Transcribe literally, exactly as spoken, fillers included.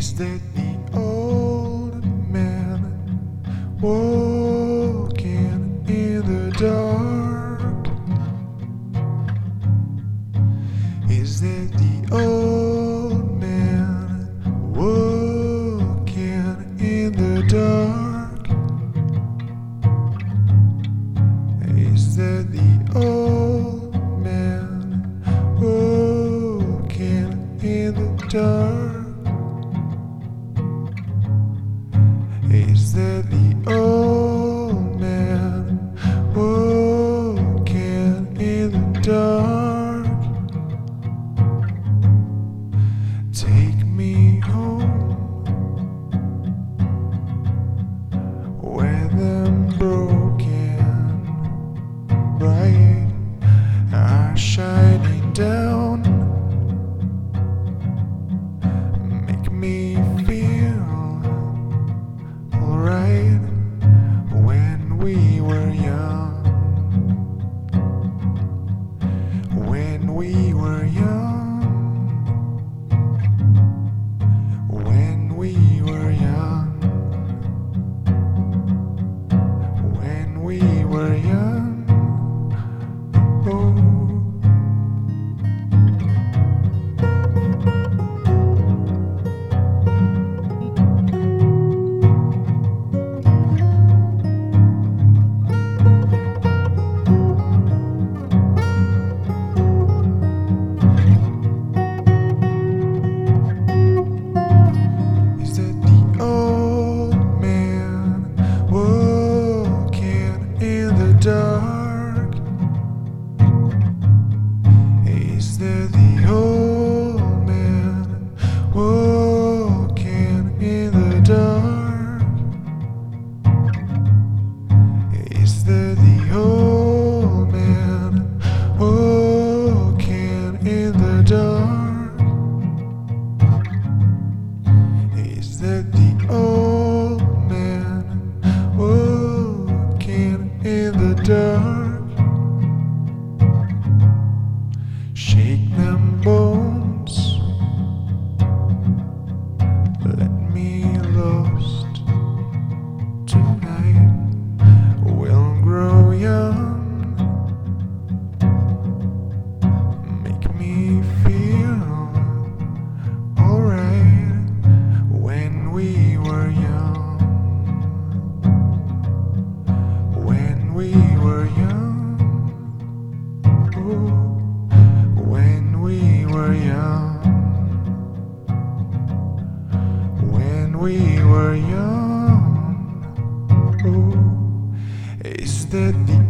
Is that the old man walking in the dark? Is that the old man walking in the dark? Is that the old man walking in the dark? Is that the old man walking in the dark? Take me home where them broken bright are shining down. Make me feel alright when we were young. When we were young. When we were young. When we were young. Oh. Dark. Is there the old man walking in the dark? Is there the old man walking in the dark? Is there the old man walking in the dark? Shake them bones, let me lost tonight. We'll grow young, make me feel alright when we were young. When we were young, oh, when we were young, when we were young, oh, is that the